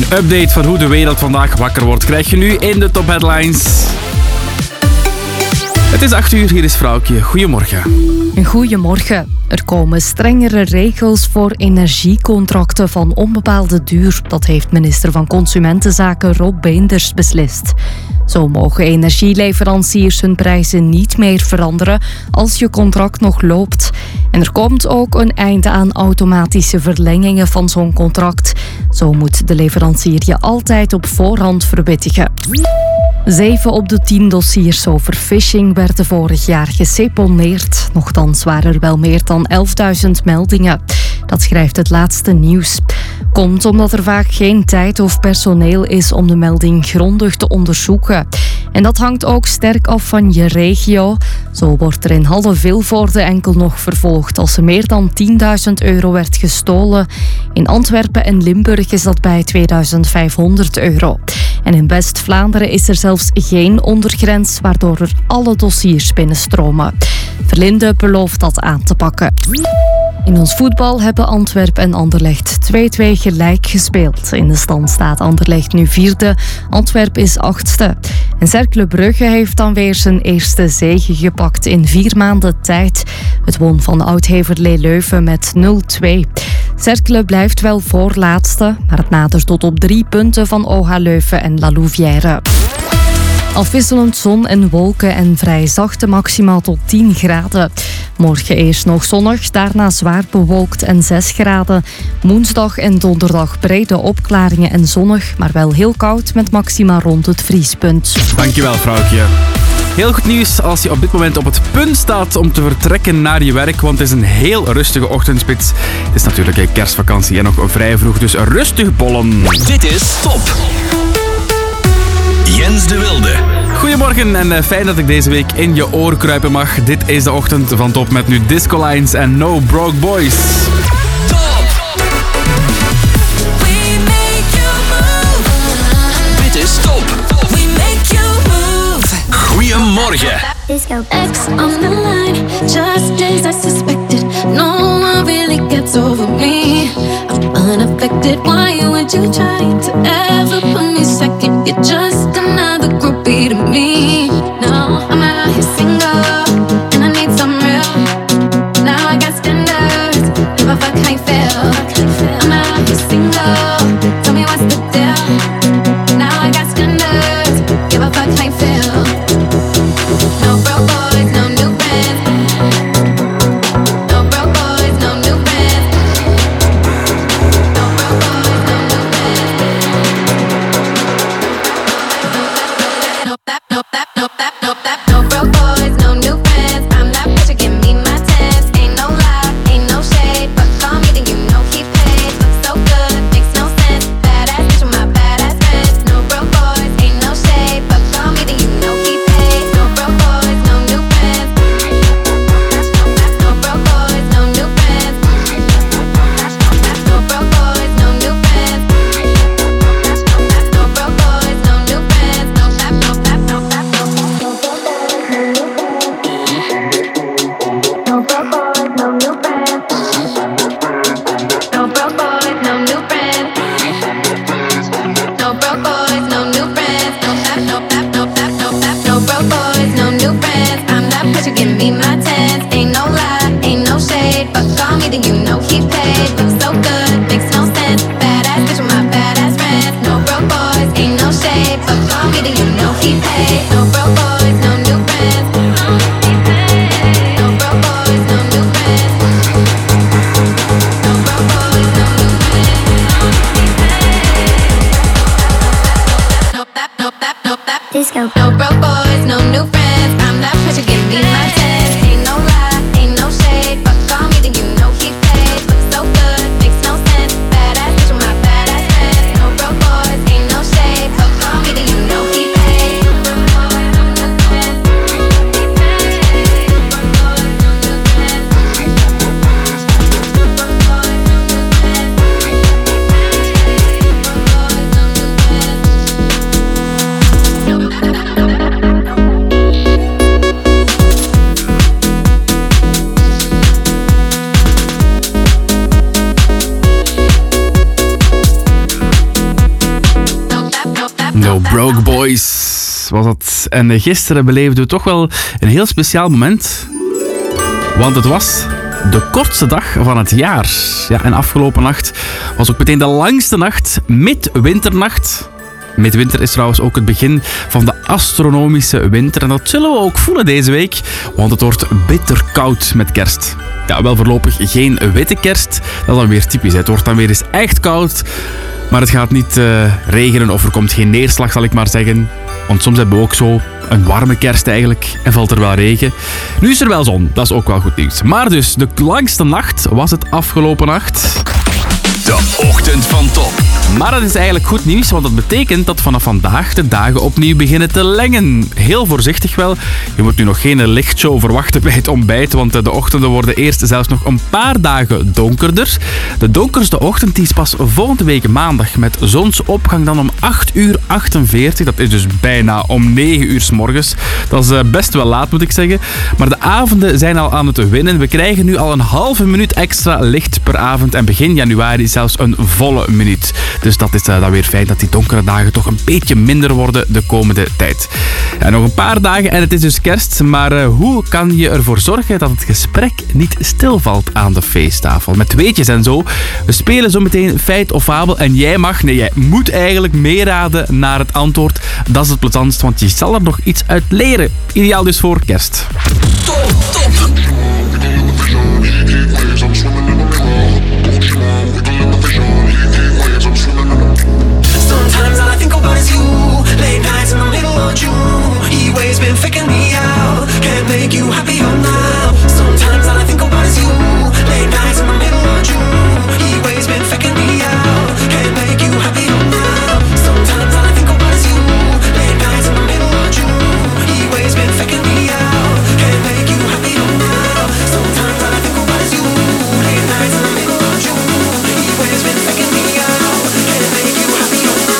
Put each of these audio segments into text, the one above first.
update van hoe de wereld vandaag wakker wordt krijg je nu in de Top Headlines. Het is 8 uur, hier is Vrouwtje. Goedemorgen. Goedemorgen. Er komen strengere regels voor energiecontracten van onbepaalde duur. Dat heeft minister van Consumentenzaken Rob Beenders beslist. Zo mogen energieleveranciers hun prijzen niet meer veranderen als je contract nog loopt. En er komt ook een einde aan automatische verlengingen van zo'n contract. Zo moet de leverancier je altijd op voorhand verwittigen. 7 op de 10 dossiers over phishing werden vorig jaar geseponeerd. Nochtans waren er wel meer dan 11.000 meldingen. Dat schrijft het laatste nieuws. Komt omdat er vaak geen tijd of personeel is om de melding grondig te onderzoeken. En dat hangt ook sterk af van je regio. Zo wordt er in Halle-Vilvoorde enkel nog vervolgd als er meer dan €10.000 werd gestolen. In Antwerpen en Limburg is dat bij €2.500. En in West-Vlaanderen is er zelfs geen ondergrens, waardoor er alle dossiers binnenstromen. Verlinde belooft dat aan te pakken. In ons voetbal hebben Antwerpen en Anderlecht 2-2 gelijk gespeeld. In de stand staat Anderlecht nu 4e, Antwerpen is 8e. En Cercle Brugge heeft dan weer zijn eerste zege gepakt in 4 maanden tijd. Het won van Oud-Heverlee Leuven met 0-2. Cercle blijft wel voorlaatste, maar het nadert tot op 3 punten van OH Leuven en La Louvière. Afwisselend zon en wolken en vrij zachte maximaal tot 10 graden. Morgen eerst nog zonnig, daarna zwaar bewolkt en 6 graden. Woensdag en donderdag brede opklaringen en zonnig, maar wel heel koud met maxima rond het vriespunt. Dankjewel, Vrouwtje. Heel goed nieuws als je op dit moment op het punt staat om te vertrekken naar je werk, want het is een heel rustige ochtendspits. Het is natuurlijk kerstvakantie en nog vrij vroeg, dus rustig bollen. Dit is Top. Jens de Wilde. Goedemorgen en fijn dat ik deze week in je oor kruipen mag. Dit is de ochtend van Top met nu Disco Lines en No Broke Boys. Top! We make you move. Dit is Top. We make you move. Goedemorgen. X on the line, just as I suspected. No one really gets over me. I'm unaffected. Why would you try to ever put me second? You're just another groupie to me. No, I'm out here single, and I need some real. Now I got standards, give a fuck how you feel. I'm out here single, tell me what's the deal. Now I got standards, give a fuck how you feel. No broke boys, no new friends. No broke boys, no new friends. No broke boys, no new friends. Yo, Broke Boys was dat. En gisteren beleefden we toch wel een heel speciaal moment. Want het was de kortste dag van het jaar. Ja, en afgelopen nacht was ook meteen de langste nacht, midwinternacht. Midwinter is trouwens ook het begin van de astronomische winter. En dat zullen we ook voelen deze week, want het wordt bitter koud met kerst. Ja, wel voorlopig geen witte kerst. Dat is dan weer typisch. Het wordt dan weer eens echt koud. Maar het gaat niet regenen of er komt geen neerslag, zal ik maar zeggen. Want soms hebben we ook zo een warme kerst eigenlijk en valt er wel regen. Nu is er wel zon, dat is ook wel goed nieuws. Maar dus, de langste nacht was het afgelopen nacht. De ochtend van Top. Maar dat is eigenlijk goed nieuws, want dat betekent dat vanaf vandaag de dagen opnieuw beginnen te lengen. Heel voorzichtig wel. Je moet nu nog geen lichtshow verwachten bij het ontbijt, want de ochtenden worden eerst zelfs nog een paar dagen donkerder. De donkerste ochtend die is pas volgende week maandag met zonsopgang dan om 8:48. Dat is dus bijna om 9 uur 's morgens. Dat is best wel laat, moet ik zeggen. Maar de avonden zijn al aan het winnen. We krijgen nu al een halve minuut extra licht per avond en begin januari zelfs een volle minuut. Dus dat is dan weer fijn dat die donkere dagen toch een beetje minder worden de komende tijd. En nog een paar dagen en het is dus kerst. Maar hoe kan je ervoor zorgen dat het gesprek niet stilvalt aan de feesttafel? Met weetjes en zo. We spelen zo meteen feit of fabel. En jij moet eigenlijk meeraden naar het antwoord. Dat is het plezantst, want je zal er nog iets uit leren. Ideaal dus voor kerst. Top. Sometimes all I think about is you. Late nights in the middle of June. He waves been faking me out. Can't make you happier now. Sometimes all I think about is you. Late nights in the middle of June. He waves been faking me out. Can't make you happier now. Sometimes all I think about is you. Late nights in the middle of June. He waves been faking me out. Can't make you happier now. Sometimes all I think about is you. Late nights in the middle of June. He waves been faking me out. Can't make you happier now.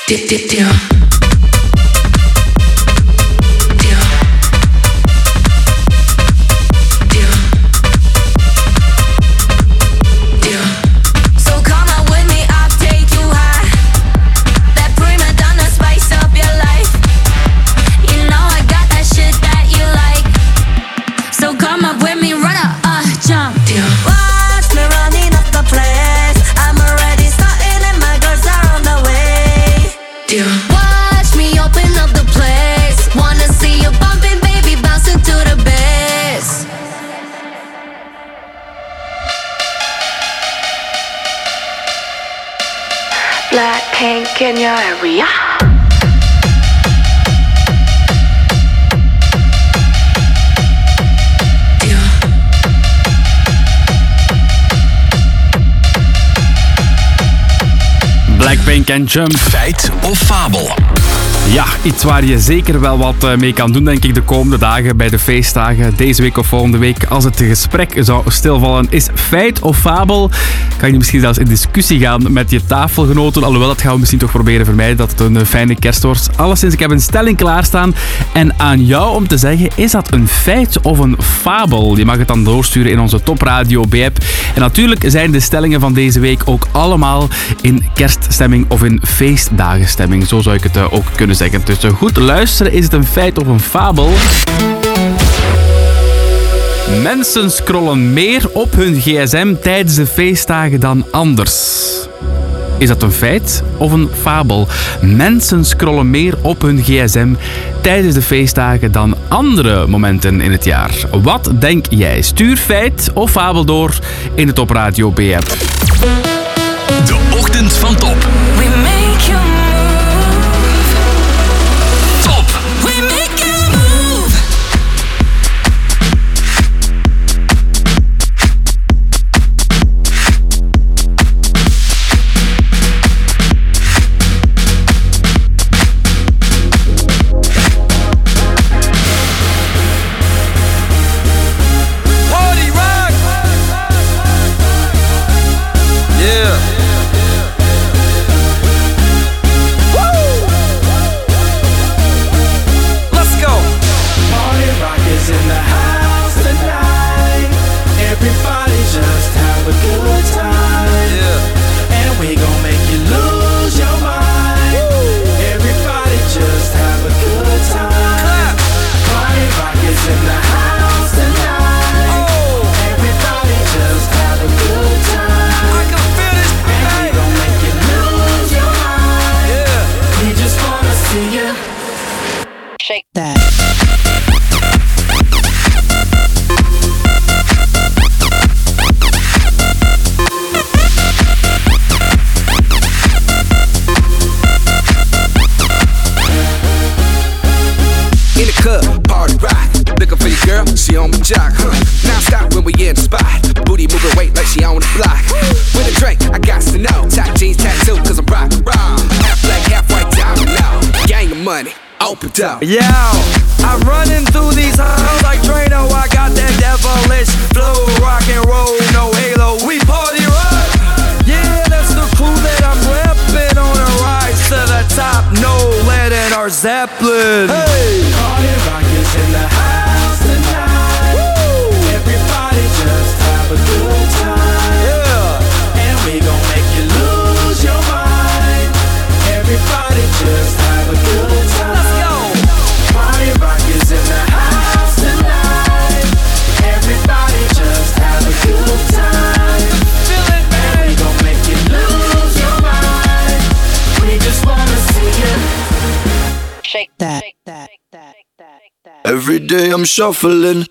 So come out with me, I'll take you high. That prima donna spice up your life. You know I got that shit that you like. So come up with me, run up, jump. Watch me running up the place. I'm already starting and my girls are on the way. Watch me open up the place. Wanna see you bumping, baby, bouncing to the bass. Blackpink in your area. Blackpink en Jump. Feit of fabel? Ja, iets waar je zeker wel wat mee kan doen, denk ik, de komende dagen bij de feestdagen. Deze week of volgende week, als het gesprek zou stilvallen, is feit of fabel. Kan je misschien zelfs in discussie gaan met je tafelgenoten. Alhoewel, dat gaan we misschien toch proberen vermijden, dat het een fijne kerst wordt. Alleszins, ik heb een stelling klaarstaan. En aan jou om te zeggen, is dat een feit of een fabel? Je mag het dan doorsturen in onze Top Radio B-app. En natuurlijk zijn de stellingen van deze week ook allemaal in kerststemming of in feestdagenstemming. Zo zou ik het ook kunnen zeggen. Dus goed luisteren, is het een feit of een fabel? Mensen scrollen meer op hun gsm tijdens de feestdagen dan anders. Is dat een feit of een fabel? Mensen scrollen meer op hun gsm tijdens de feestdagen dan andere momenten in het jaar. Wat denk jij? Stuur feit of fabel door in de Top Radio B-app. De Ochtend van Top. We make you move. Top. We make you move. Party rock. Yeah. Let's go. Party rock is in the house tonight. Everybody just have a good time. Yeah. And we gon' make you lose your mind. Everybody just have a good time. Party rock is in the house tonight. Everybody just have a good time. I can feel this. And we gon' make you lose your mind. Yeah. We just wanna see you. Shake that. In the club, party rock. Looking for your girl, she on my jock. Now stop when we in the spot. Booty moving weight like she on the block. With a drink, I got to know. Top jeans tattoo, cause I'm rock raw. Half black, half white diamond now. Gang of money, open up. Yo, I'm running through these halls like Drano. I got that devilish flow, rock and roll, no halo. We party rock. Yeah, that's the crew that I'm repping on a rise to the top. No lead in our Zeppelin. Hey, Party rock is in the house tonight. Everybody just have a good time. yeah. And we gon' make you lose your mind. Everybody just have a good time. Let's go. Party rock is in the house tonight. Everybody just have a good time. Feel it, And we man. gon' make you lose your mind. We just wanna see you. Shake that. Every day I'm shuffling.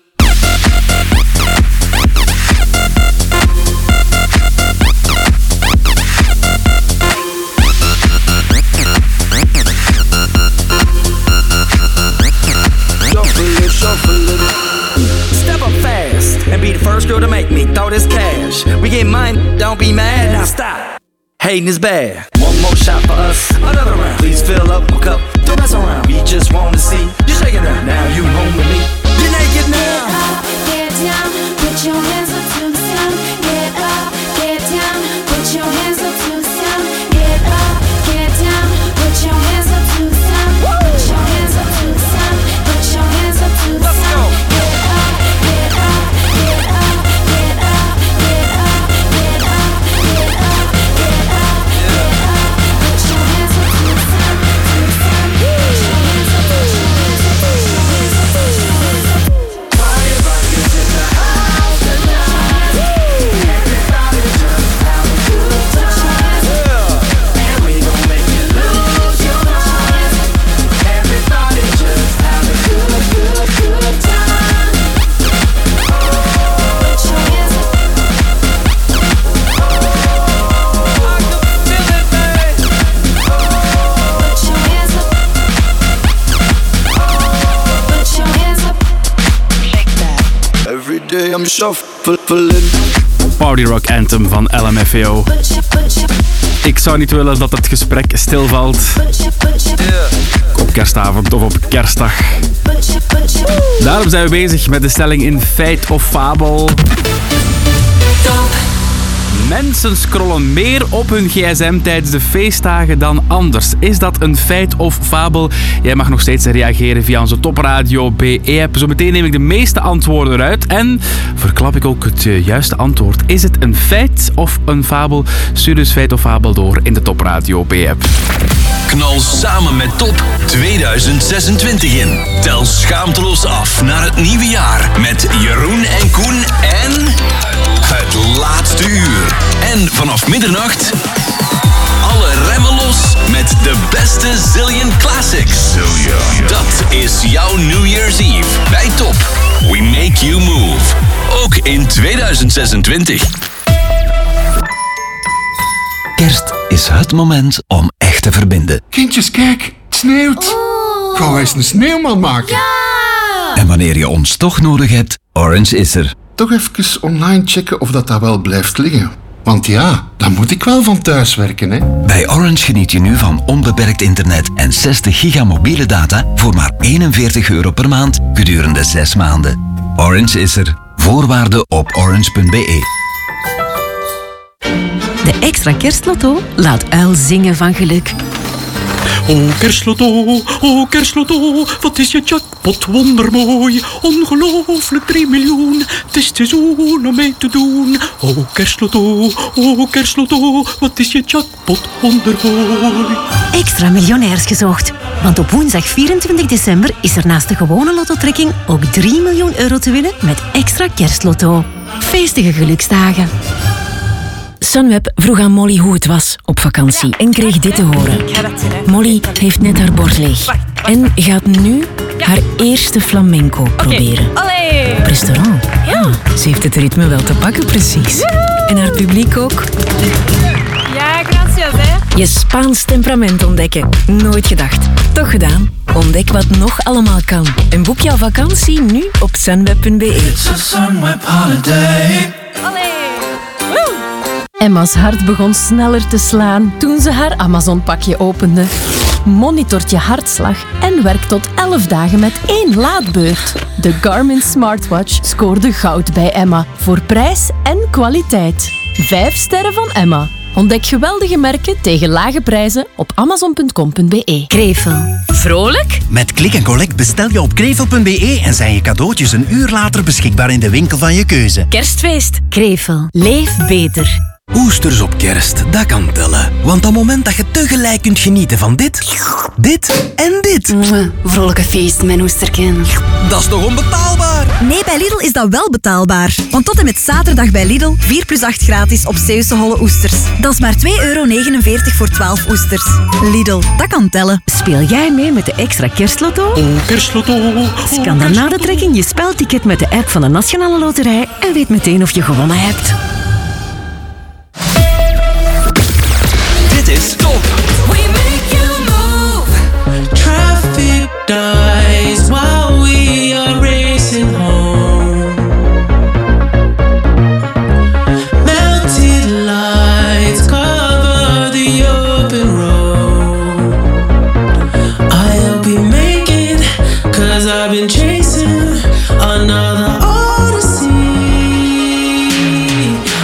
Shuffling. Step up fast and be the first girl to make me throw this cash. We get mine, don't be mad. Now stop. Hating is bad. One more shot for us, another round. Please fill up my cup, don't mess around. We just wanna see you shaking it. Now you home with me. You're naked now. Get down, put your hands up to the sound. Get up, get down, put your hands up to the sound. Get up, get down, put your I'm shuffling. Party Rock Anthem van LMFAO. Ik zou niet willen dat het gesprek stilvalt. Op kerstavond of op kerstdag. Daarom zijn we bezig met de stelling in feit of fabel. Mensen scrollen meer op hun gsm tijdens de feestdagen dan anders. Is dat een feit of fabel? Jij mag nog steeds reageren via onze Topradio BE-app. Zometeen neem ik de meeste antwoorden eruit en verklap ik ook het juiste antwoord. Is het een feit of een fabel? Stuur dus feit of fabel door in de Topradio BE-app. Knal samen met Top 2026 in. Tel schaamteloos af naar het nieuwe jaar met Jeroen en Koen en het laatste uur. En vanaf middernacht alle remmen los met de beste Zillion Classics. Dat is jouw New Year's Eve bij Top. We make you move. Ook in 2026. Kerst is het moment om echt te verbinden. Kindjes, kijk, het sneeuwt. Gaan wij eens een sneeuwman maken? En wanneer je ons toch nodig hebt, Orange is er. Toch even online checken of dat wel blijft liggen. Want ja, dan moet ik wel van thuis werken, hè. Bij Orange geniet je nu van onbeperkt internet en 60 giga mobiele data voor maar €41 per maand gedurende 6 maanden. Orange is er. Voorwaarden op orange.be. De extra kerstlotto laat uil zingen van geluk. Oh kerstlotto, wat is je jackpot wondermooi. Ongelooflijk 3 miljoen, het is het seizoen om mee te doen. Oh kerstlotto, wat is je jackpot wondermooi. Extra miljonairs gezocht. Want op woensdag 24 december is er naast de gewone lottotrekking ook €3 miljoen te winnen met extra kerstlotto. Feestige geluksdagen. Sunweb vroeg aan Molly hoe het was op vakantie en kreeg dit te horen. Molly heeft net haar bord leeg en gaat nu haar eerste flamenco proberen. Op restaurant. Ja, ze heeft het ritme wel te pakken, precies. En haar publiek ook. Ja, gracias, hè. Je Spaans temperament ontdekken. Nooit gedacht. Toch gedaan. Ontdek wat nog allemaal kan. En boek jouw vakantie nu op sunweb.be. It's a Sunweb holiday. Emma's hart begon sneller te slaan toen ze haar Amazon-pakje opende. Monitort je hartslag en werkt tot 11 dagen met 1 laadbeurt. De Garmin Smartwatch scoorde goud bij Emma voor prijs en kwaliteit. 5 sterren van Emma. Ontdek geweldige merken tegen lage prijzen op amazon.com.be. Krevel. Vrolijk? Met Click en Collect bestel je op krevel.be en zijn je cadeautjes een uur later beschikbaar in de winkel van je keuze. Kerstfeest. Krevel. Leef beter. Oesters op kerst, dat kan tellen. Want op het moment dat je tegelijk kunt genieten van dit en dit. Vrolijke feest, mijn oesterken. Dat is toch onbetaalbaar? Nee, bij Lidl is dat wel betaalbaar. Want tot en met zaterdag bij Lidl 4+8 gratis op Zeeuwse holle oesters. Dat is maar €2,49 voor 12 oesters. Lidl, dat kan tellen. Speel jij mee met de extra kerstlotto? Oh kerstlotto. Scan dan na de trekking je spelticket met de app van de Nationale Loterij en weet meteen of je gewonnen hebt. Dit is Top. We make you move. Traffic dies while we are racing home. Melted lights cover the open road. I'll be making, 'cause I've been chasing another odyssey.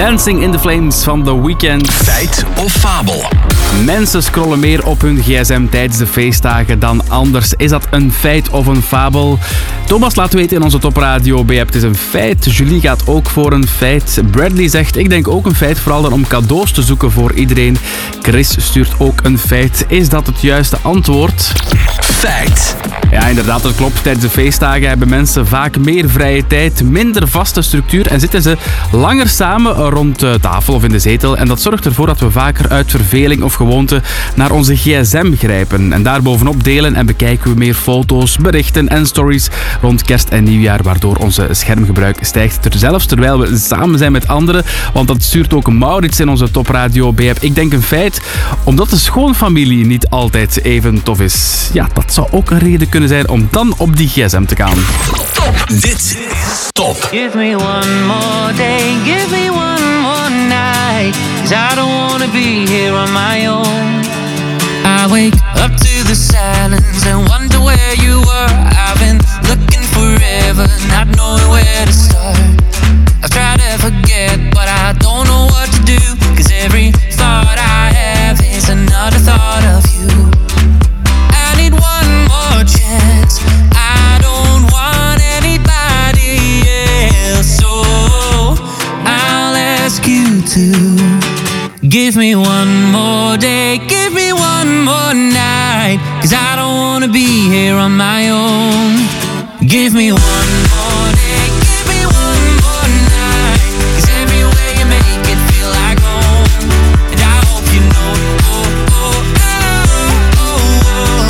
Dancing in the Flames van The Weeknd. Feit of fabel? Mensen scrollen meer op hun gsm tijdens de feestdagen dan anders. Is dat een feit of een fabel? Thomas laat weten in onze topradio B-app. Het is een feit. Julie gaat ook voor een feit. Bradley zegt, ik denk ook een feit, vooral dan om cadeaus te zoeken voor iedereen. Chris stuurt ook een feit. Is dat het juiste antwoord? Feit. Ja, inderdaad, dat klopt. Tijdens de feestdagen hebben mensen vaak meer vrije tijd, minder vaste structuur en zitten ze langer samen rond de tafel of in de zetel. En dat zorgt ervoor dat we vaker uit verveling of gewoonte naar onze gsm grijpen. En daarbovenop delen en bekijken we meer foto's, berichten en stories rond kerst en nieuwjaar, waardoor onze schermgebruik stijgt. Zelfs terwijl we samen zijn met anderen, want dat stuurt ook Maurits in onze topradio B-app. Ik denk een feit, omdat de schoonfamilie niet altijd even tof is. Ja, dat zou ook een reden kunnen zijn om dan op die gsm te gaan. Top. Dit is Top. Give me one more day, give me one more night, 'cause I don't wanna be here on my own. I wake up to the silence and wonder where you were. I've been looking forever, not knowing where to start. I try to forget, but I don't know what to do, 'cause every thought I have is another thought of you. I need one more chance, I don't want anybody else, so I'll ask you to give me one more day, give me one more night, 'cause I don't wanna be here on my own. Give me one more day, give me one more night, 'cause everywhere you make it feel like home. And I hope you know, oh, oh, oh, oh,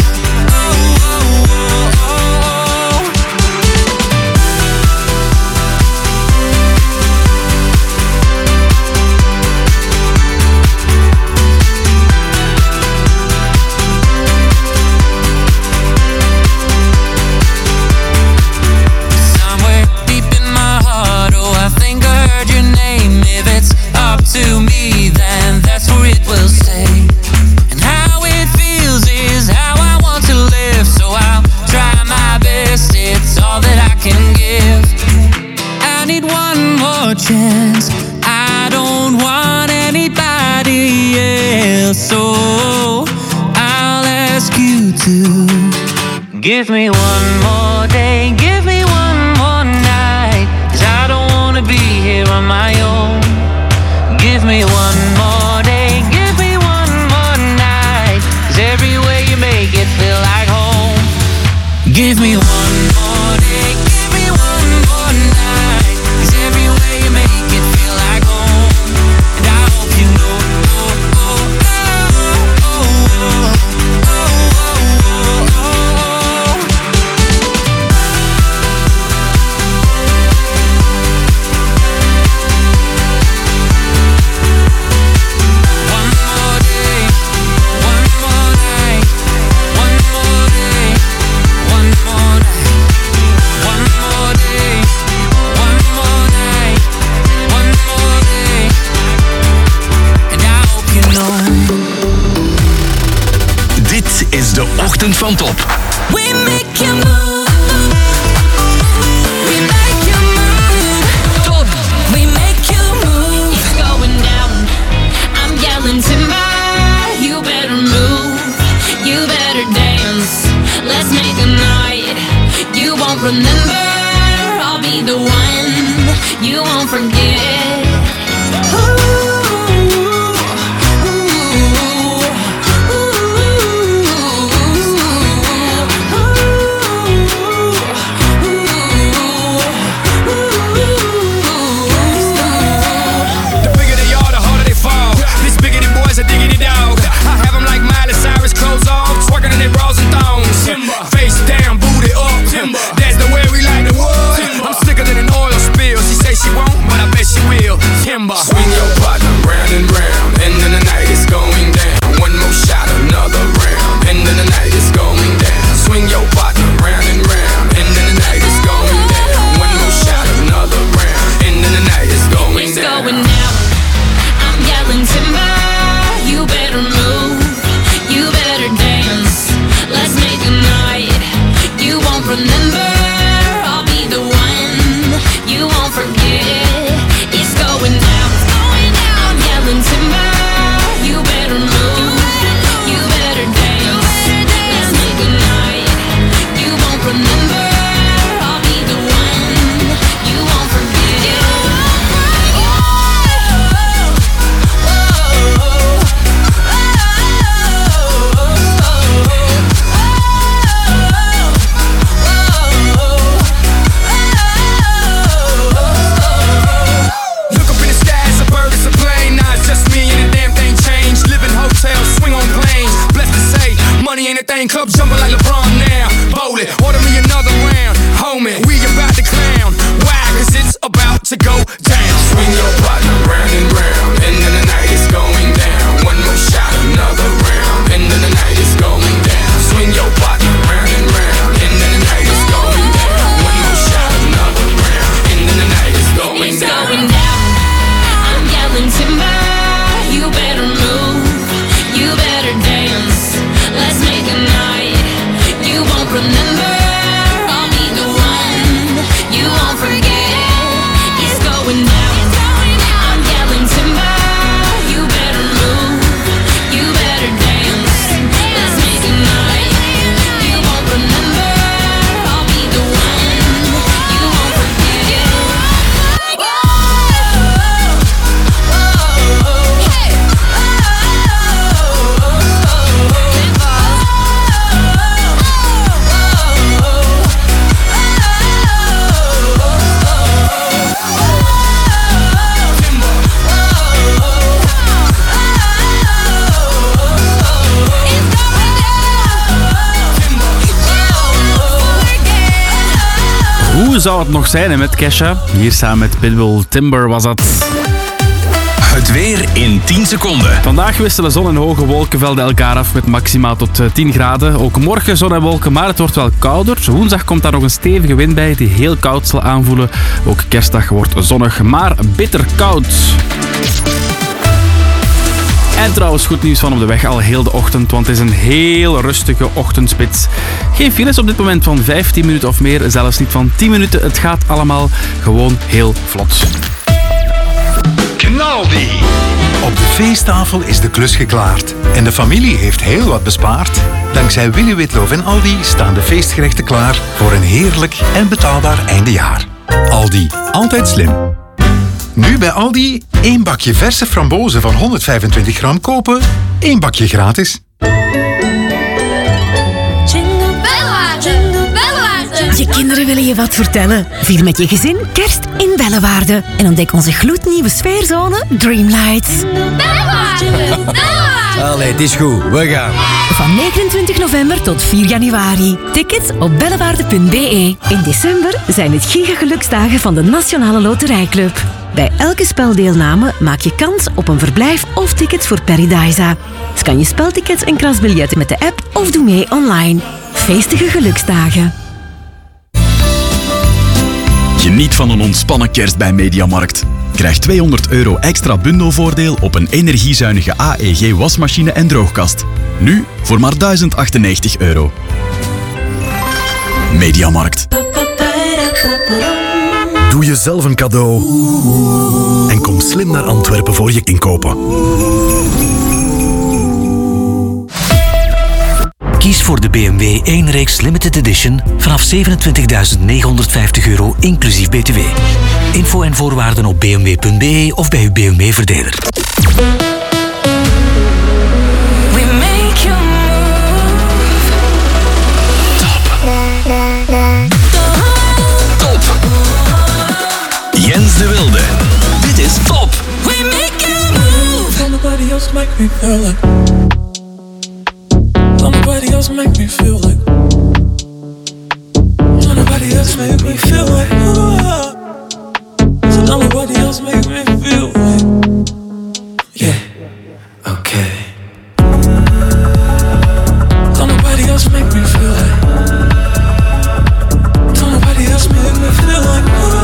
oh, oh, oh. Somewhere deep in my heart, oh, I think I heard your name. If it's up to me, then that's where it will stay. And how it feels is how I want to live, so I'll try my best, it's all that I can give. I need one more chance, I don't want anybody else, so I'll ask you to give me one more day, give me one more night, 'cause I don't wanna be here on my own. Give me one more day, give me one more night, 'cause everywhere you make it feel like home. Give me one more day, give me one more night, 'cause everywhere you make it feel like home. And I hope you know, oh, oh, oh, oh, oh, oh, oh, oh, oh. One more day, one more night, one more day, one more night, one more day, one more night, one more day. And I hope you know. Dit is de Ochtend van Top. We make you move. We make you move. Top. We make you move. It's going down. I'm yelling timber. You better move. You better dance. Let's make a night you won't remember. I'll be the one you won't forget. The bigger they are, the harder they fall. This bigger than boys, a diggity dog. I have them like Miley Cyrus, clothes off, twerking in their bras and thongs. Face down, booty up. That's the way we like. champagne cup jumping like LeBron now. Bowl it, order me another round. Homie, we about to clown. Why? Cause it's about to go down. Swing your partner round and round. And then the night is going down. One more shot, another round. And then the night is going down. Swing your partner round and round. And then the night is going down. One more shot, another round. And then the night is going It's down. going down. I'm yelling timber. You better move. You better dance. Let's make a night. You won't remember. I'll be the one. You won't forget. It's going down. I'm yelling timber. You better move. You better dance. Let's make a night. You won't remember. I'll be the one. You won't forget. Hoe zou het nog zijn hè, met Kesha? Hier samen met Pitbull, Timber was dat. Het weer in 10 seconden. Vandaag wisselen zon en hoge wolkenvelden elkaar af met maximaal tot 10 graden. Ook morgen zon en wolken, maar het wordt wel kouder. Woensdag komt daar nog een stevige wind bij die heel koud zal aanvoelen. Ook kerstdag wordt zonnig, maar bitter koud. En trouwens, goed nieuws van op de weg al heel de ochtend, want het is een heel rustige ochtendspits. Geen files op dit moment van 15 minuten of meer, zelfs niet van 10 minuten. Het gaat allemaal gewoon heel vlot. Knaldi! Op de feesttafel is de klus geklaard en de familie heeft heel wat bespaard. Dankzij Willy Witloof en Aldi staan de feestgerechten klaar voor een heerlijk en betaalbaar eindejaar. Aldi, altijd slim. Nu bij Aldi 1 bakje verse frambozen van 125 gram kopen, 1 bakje gratis. Je kinderen willen je wat vertellen. Vier met je gezin kerst in Bellewaarde. En ontdek onze gloednieuwe sfeerzone Dreamlights. Allee, het is goed. We gaan. Van 29 november tot 4 januari. Tickets op bellewaarde.be. In december zijn het gigageluksdagen van de Nationale Loterijclub. Bij elke speldeelname maak je kans op een verblijf of tickets voor Paradisa. Scan je speltickets en krasbiljetten met de app of doe mee online. Feestige geluksdagen. Geniet van een ontspannen kerst bij Mediamarkt. Krijg €200 extra bundelvoordeel op een energiezuinige AEG wasmachine en droogkast. Nu voor maar €1098. Mediamarkt. Doe jezelf een cadeau en kom slim naar Antwerpen voor je inkopen. Kies voor de BMW 1-reeks Limited Edition vanaf €27.950 inclusief BTW. Info en voorwaarden op bmw.be of bij uw BMW-verdeler. Jens de Wilde. Dit is Top. We make you move. Nobody else make me feel like. Nobody else make me feel like. Nobody else make me feel like. So nobody else make me feel like. Yeah. Okay. Nobody else make me feel like. Nobody else make me feel like.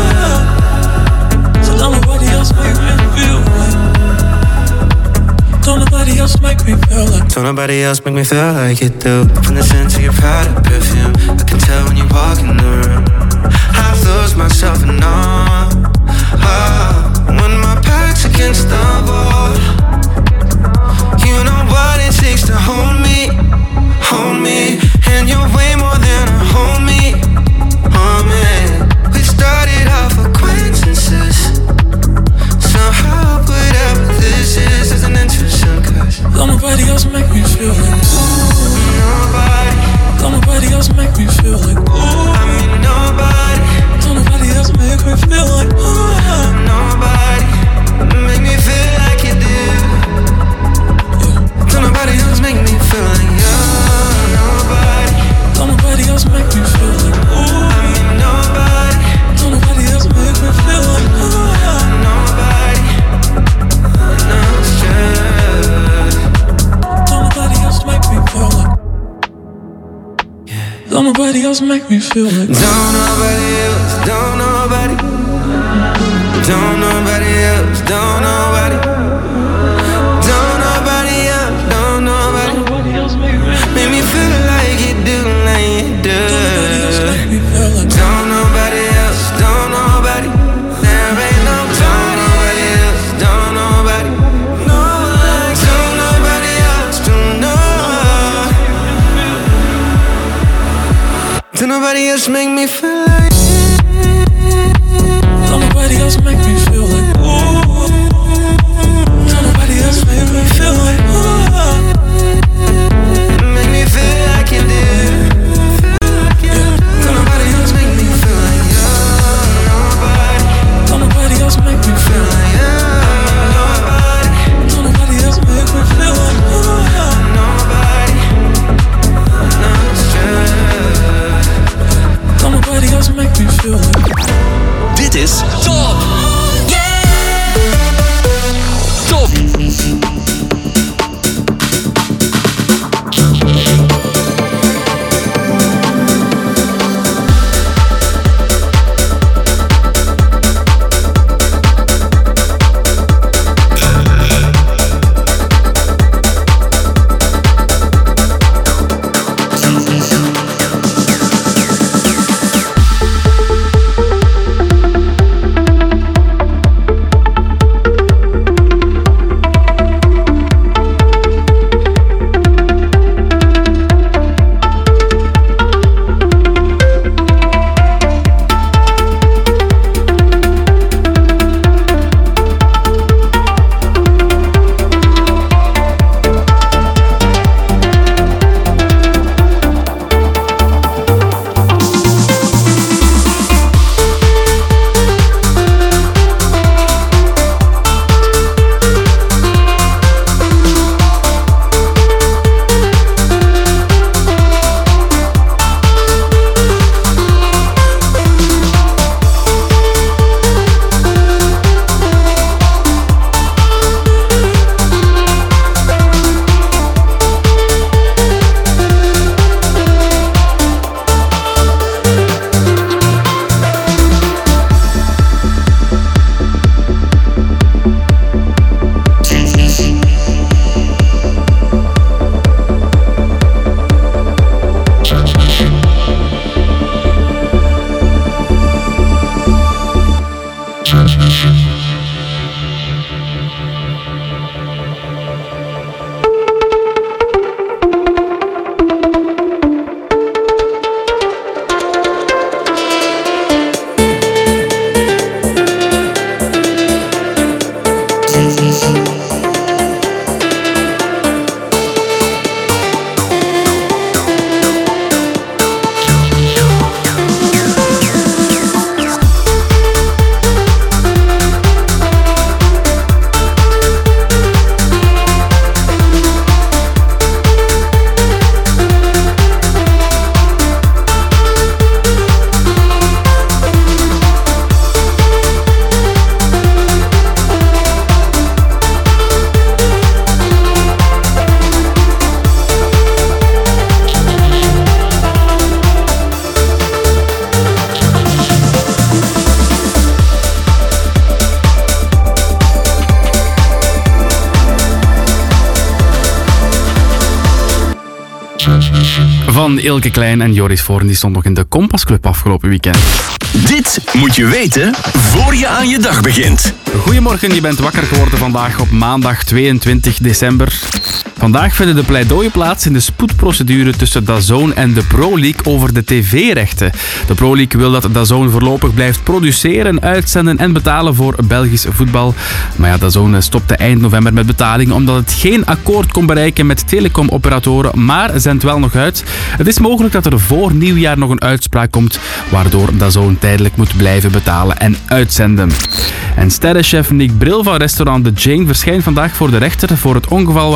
So nobody else make me feel like. Don't nobody else make me feel like. Don't nobody else make me feel like you do. From the scent to your powder perfume, I can tell when you walk in the room. I lose myself in awe. When my back's against the wall, you know what it takes to hold me, and you're way more than a homie. Oh man, we started off acquaintances. Somehow whatever this is an interesting cause. Don't nobody else make me feel like. Nobody. Don't nobody else make me feel like. I mean nobody. Don't nobody else make me feel like. Nobody make me feel like you do. Don't nobody else make me feel like you. Nobody. nobody else make me feel like. Don't nobody else, don't nobody. Don't nobody else, don't nobody. Don't nobody else, don't nobody. Make me feel like you do, like you do. Don't nobody else, don't nobody. There ain't nobody else, don't nobody. Don't nobody else, don't nobody. Don't nobody else make me feel like. Don't nobody else make me feel like. Don't nobody else make me feel like. Make me feel like you did. Don't nobody else make me feel like. Nobody. Don't nobody else make me feel like. Nobody. Don't nobody else make me feel like. Nobody. No stress. Don't nobody else make me feel like. Dit is Top! Top! Van Ilke Klein en Joris Voorn, die stond nog in de Kompasclub afgelopen weekend. Dit moet je weten voor je aan je dag begint. Goedemorgen, je bent wakker geworden vandaag op maandag 22 december. Vandaag vinden de pleidooien plaats in de spoedprocedure tussen DAZN en de Pro League over de tv-rechten. De Pro League wil dat DAZN voorlopig blijft produceren, uitzenden en betalen voor Belgisch voetbal. Maar ja, DAZN stopte eind november met betalingen omdat het geen akkoord kon bereiken met telecomoperatoren, maar zendt wel nog uit. Het is mogelijk dat er voor nieuwjaar nog een uitspraak komt, waardoor DAZN tijdelijk moet blijven betalen en uitzenden. En sterrenchef Nick Bril van restaurant The Jane verschijnt vandaag voor de rechter voor het ongeval waarbij kok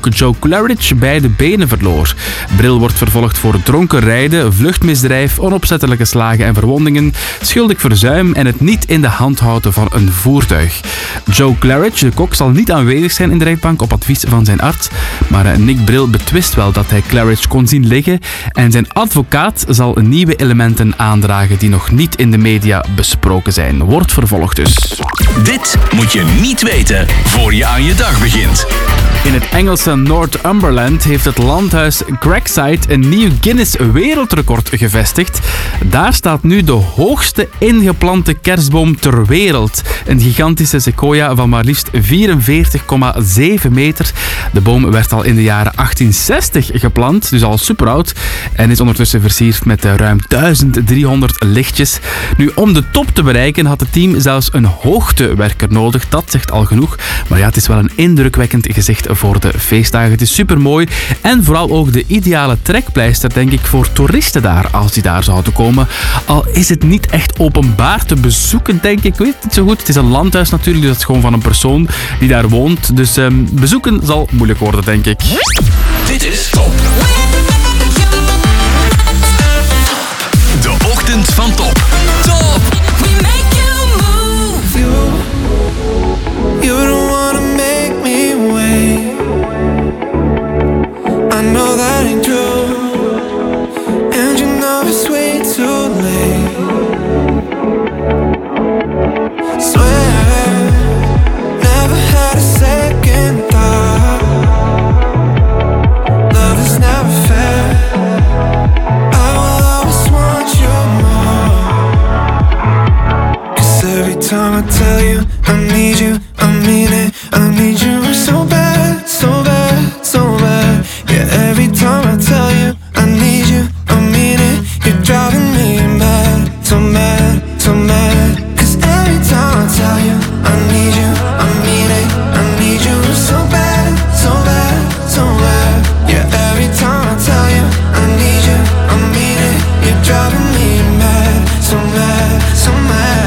ook Joe Claridge beide benen verloor. Brill wordt vervolgd voor dronken rijden, vluchtmisdrijf, onopzettelijke slagen en verwondingen, schuldig verzuim en het niet in de hand houden van een voertuig. Joe Claridge, de kok, zal niet aanwezig zijn in de rechtbank op advies van zijn arts, maar Nick Brill betwist wel dat hij Claridge kon zien liggen en zijn advocaat zal nieuwe elementen aandragen die nog niet in de media besproken zijn. Wordt vervolgd dus. Dit moet je niet weten voor je aan je dag begint. In het Engelse Northumberland heeft het landhuis Crackside een nieuw Guinness wereldrecord gevestigd. Daar staat nu de hoogste ingeplante kerstboom ter wereld. Een gigantische sequoia van maar liefst 44,7 meter. De boom werd al in de jaren 1860 geplant, dus al super oud. En is ondertussen versierd met ruim 1300 lichtjes. Nu, om de top te bereiken had het team zelfs een hoogtewerker nodig. Dat zegt al genoeg. Maar ja, het is wel een indrukwekkend gezicht voor de feestdagen. Het is super mooi en vooral ook de ideale trekpleister, denk ik, voor toeristen daar, als die daar zouden komen. Al is het niet echt openbaar te bezoeken, denk ik. Ik weet het niet zo goed. Het is een landhuis natuurlijk, dus dat is gewoon van een persoon die daar woont. Dus bezoeken zal moeilijk worden, denk ik. Dit is Top. De ochtend van Top. Top! We make you move. You don't wanna make me wait. I know that ain't true. And you know it's way too late. Swear, never had a second thought. Love is never fair. I will always want you more. 'Cause every time I tell you I need you, I mean it. I need you so bad, so bad, so bad. Yeah, every time I tell you I need you, I mean it. You're driving me mad, so mad, so mad. 'Cause every time I tell you I need you, I mean it. I need you so bad, so bad, so bad. Yeah, every time I tell you I need you, I mean it. You're driving me mad, so mad, so mad.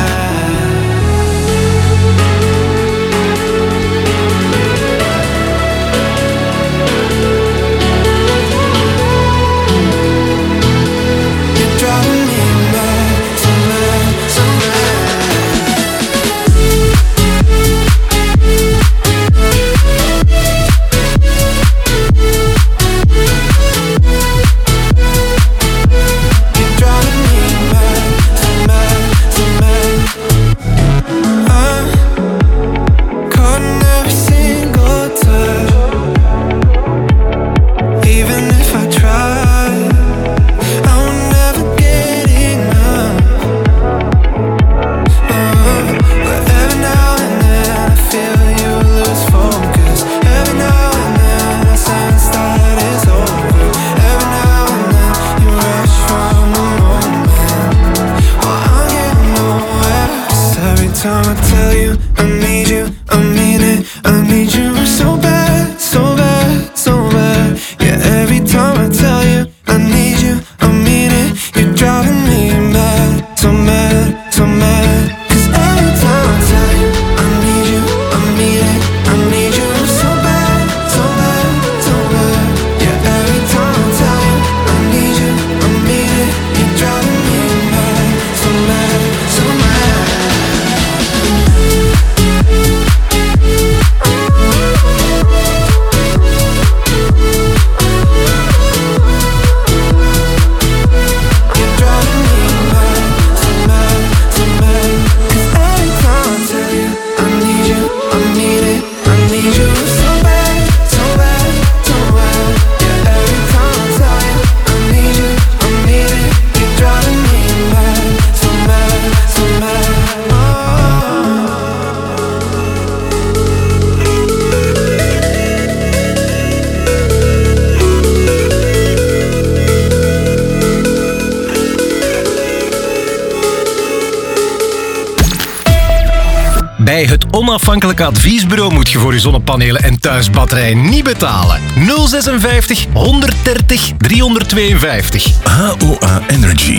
Bij het onafhankelijke adviesbureau moet je voor je zonnepanelen en thuisbatterij niet betalen. 056 130 352. HOA Energy.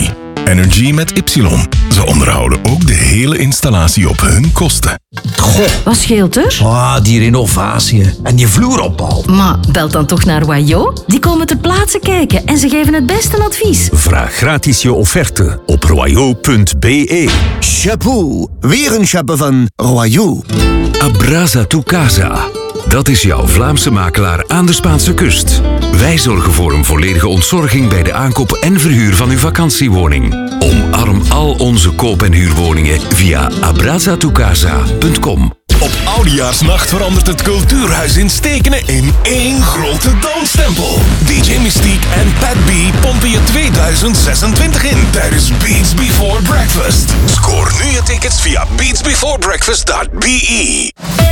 Energy met Y. Ze onderhouden ook de hele installatie op hun kosten. Goh, wat scheelt er? Die renovatie en die vloeropbouw. Maar bel dan toch naar Wayo. Die komen ter plaatse kijken en ze geven het beste advies. Vraag gratis je offerte op royo.be. Chapeau, weer een chapeau van Royo. Abraza tu Casa. Dat is jouw Vlaamse makelaar aan de Spaanse kust. Wij zorgen voor een volledige ontzorging bij de aankoop en verhuur van uw vakantiewoning. Omarm al onze koop- en huurwoningen via abrazatucasa.com. Op Oudejaarsnacht verandert het Cultuurhuis in Stekenen in één grote dansstempel. DJ Mystiek en Pat B pompen je 2026 in tijdens Beats Before Breakfast. Scoor nu je tickets via beatsbeforebreakfast.be.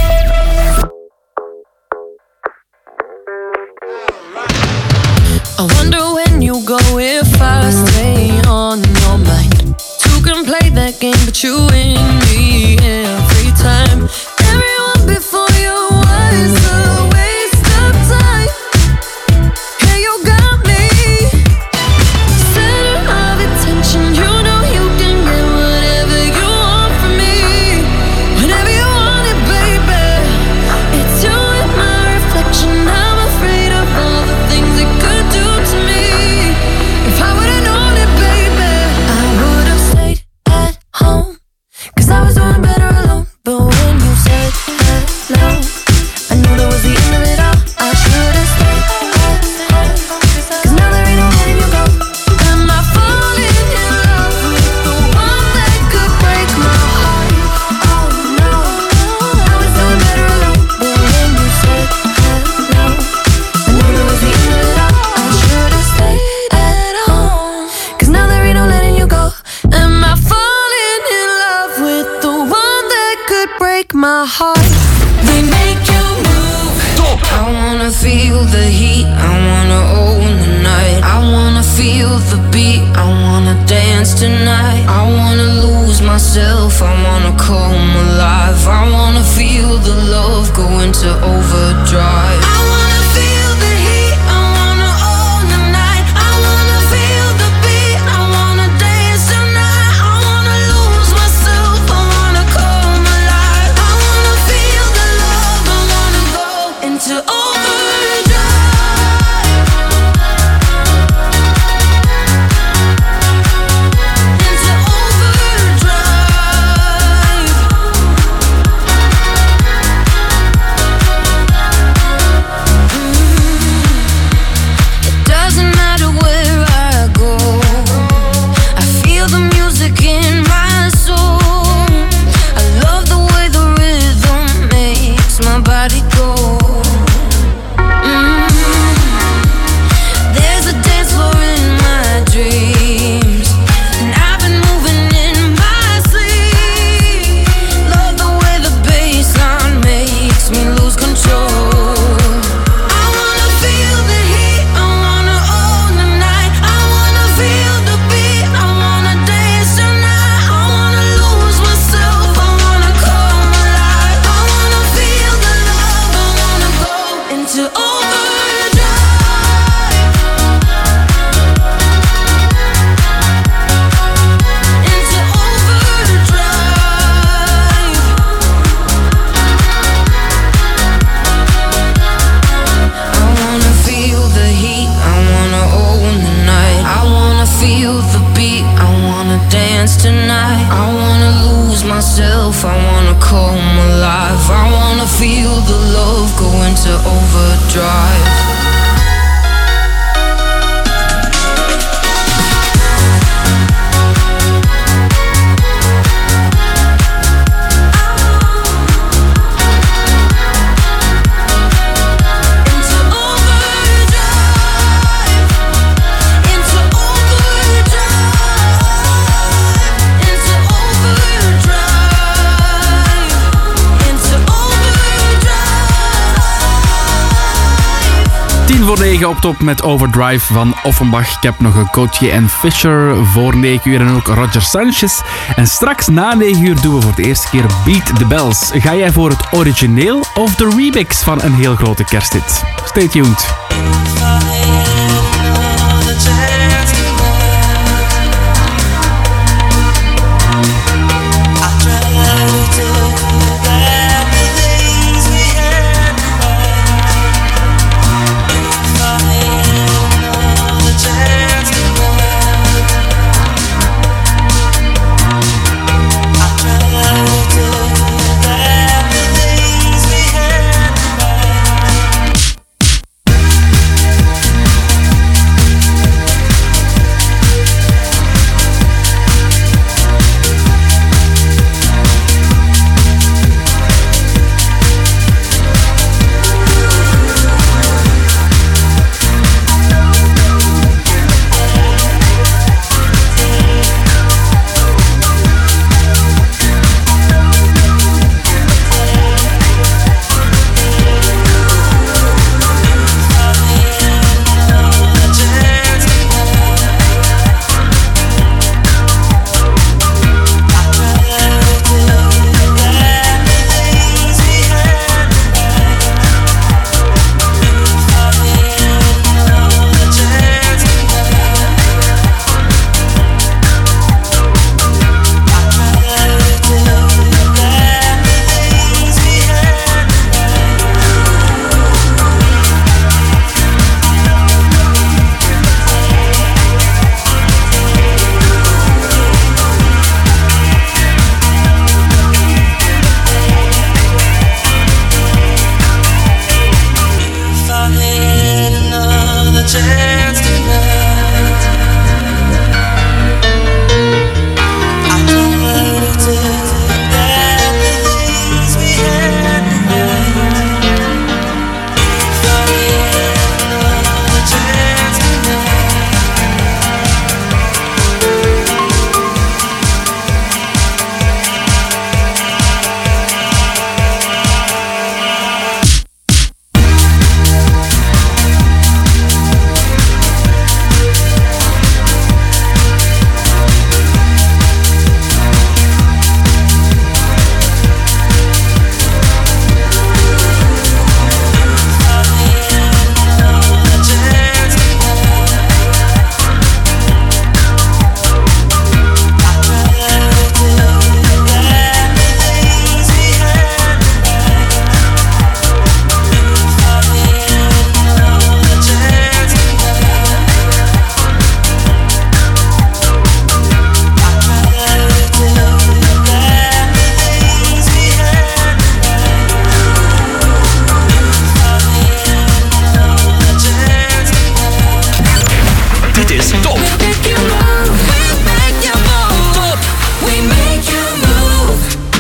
I wonder when you go if I stay on your mind. Two can play that game, but you win me every time. Everyone before you was a waste of time. Yeah, you got me. Center of attention, you know you can get whatever you want from me. Whenever you want it, baby. It's you and my reflection. I'm afraid of all the things it could do to me. If I would've known it, baby, I would've stayed at home. 'Cause I was doing better alone. But when you said hello, I knew that was the end of it all. I should've stayed at home. 'Cause now there ain't no letting you go. Am I falling in love with the one that could break my heart? Oh no, I was doing better alone. But when you said hello, I knew that was the end of it all. I should've stayed at home. 'Cause now there ain't no letting you go. Am I falling in love with the one that could break my heart? They make you move. I wanna feel the heat. I wanna own the night. I wanna feel the beat. I wanna dance tonight. I wanna lose myself. I wanna come alive. I wanna feel the love go into overdrive. I wanna feel the heat. I wanna own the night. I wanna feel the beat. I wanna dance tonight. I wanna lose myself. I wanna come alive. I wanna feel the love. I wanna go into overdrive. Into overdrive. It doesn't matter where I go. I feel the music in my soul. I love the way the rhythm makes my body go. There's a dance floor in my dreams, and I've been moving in my sleep. Love the way the bassline makes me lose control. I wanna feel the heat. I wanna own the night. I wanna feel the beat. I wanna dance tonight. I wanna lose myself. I wanna come alive. I wanna feel the love. I wanna go into overdrive. Into overdrive. I wanna feel the heat. I wanna own the night. I wanna feel the beat. I wanna dance tonight. I wanna lose myself. I wanna come alive. I wanna feel the love go into overdrive. Into overdrive. Into overdrive. Into overdrive. Into overdrive. 10:09 op top met Overdrive van Offenbach. Ik heb nog een Gauthier en Fisher voor 9 uur en ook Roger Sanchez. En straks na 9 uur doen we voor de eerste keer Beat the Bells. Ga jij voor het origineel of de remix van een heel grote kersthit? Stay tuned. is top. Top. We make you move.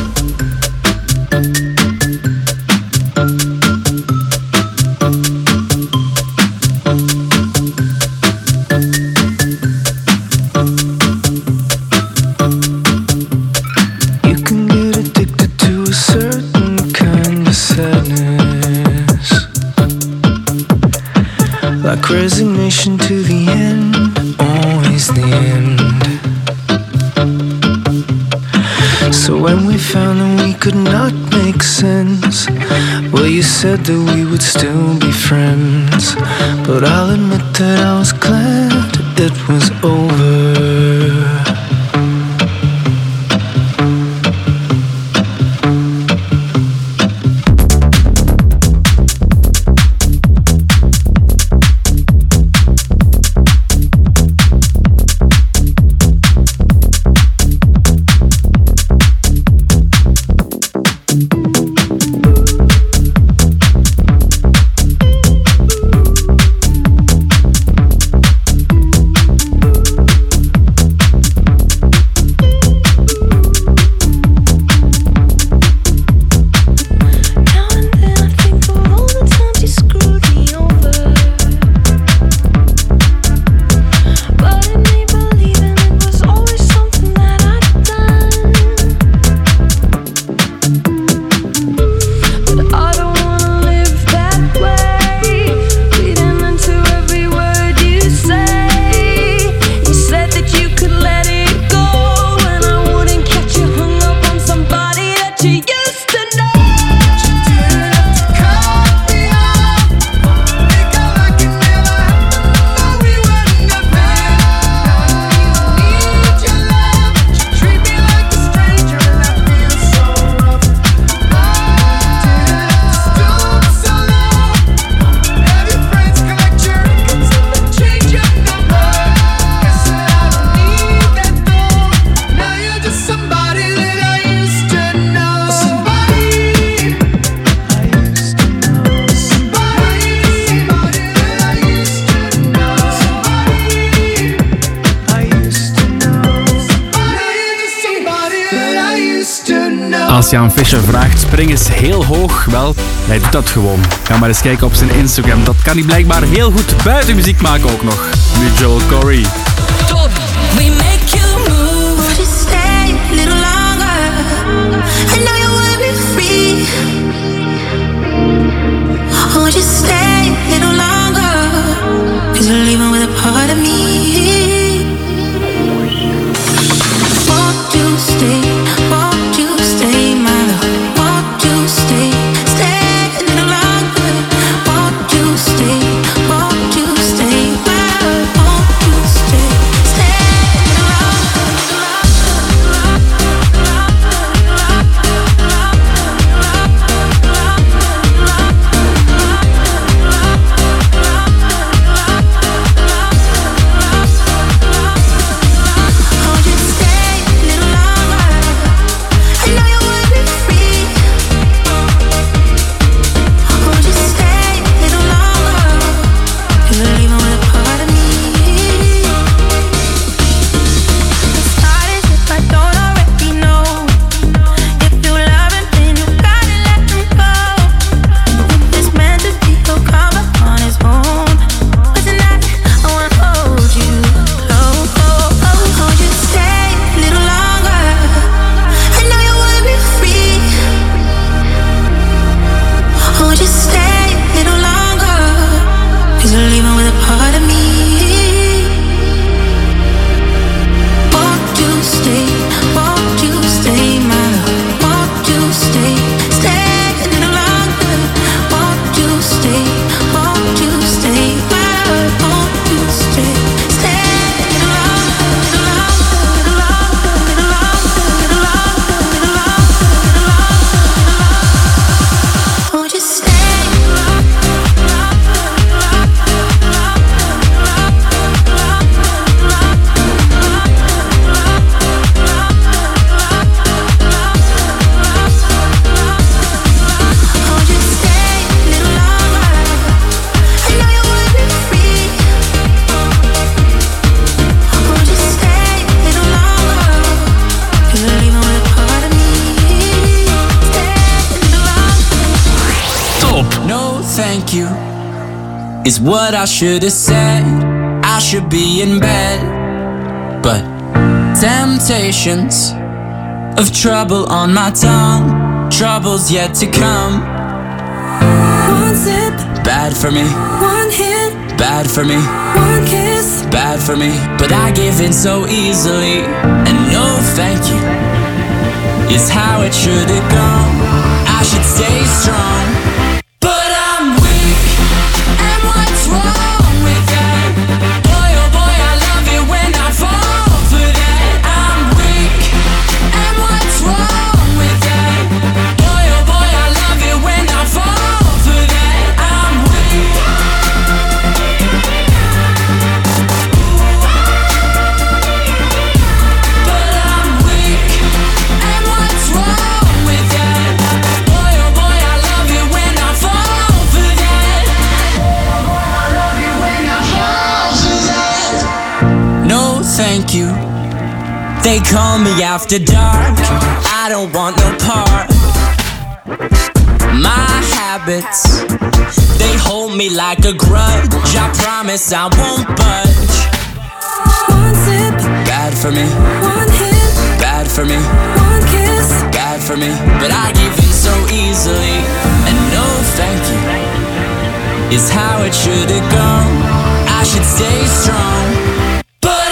You can get addicted to a certain kind of sadness, like resignation to the end, always the end. So when we found that we could not make sense, well, you said that we would still be friends. But I'll admit that I was glad it was over. Als je aan Fischer vraagt, spring eens heel hoog. Wel, hij doet dat gewoon. Ga maar eens kijken op zijn Instagram. Dat kan hij blijkbaar heel goed buiten muziek maken ook nog. Nu Joel Corey. Top. We make you move. Would you stay a little longer? I know you wanna be free. Would you stay a little longer? 'Cause you're leaving with a part of me. Won't you stay? Won't you stay, my love? Won't you stay? Stay a little longer. Won't you stay? Won't you stay, my love? Won't you stay? is what I should have said. I should be in bed, but temptations of trouble on my tongue, trouble's yet to come. One sip, Bad for me, one hit, bad for me, one kiss. bad for me. But I give in so easily, and no thank you is how it should have gone. I should stay strong, but I'm weak, and what's wrong with that? Boy, oh boy, I love it when I fall for that. I'm weak, and what's wrong with that? Boy, oh boy, I love it when I fall for that. I'm weak. But I'm weak, and what's wrong with that? Boy, oh boy, I love it when I fall for that. I love you when I fall for that. No, thank you. They call me after dark. I don't want no part. My habits, they hold me like a grudge. I promise I won't budge. One sip, Bad for me, one hit, bad for me, one kiss. bad for me. But I give in so easily, and no thank you is how it should have gone. I should stay strong,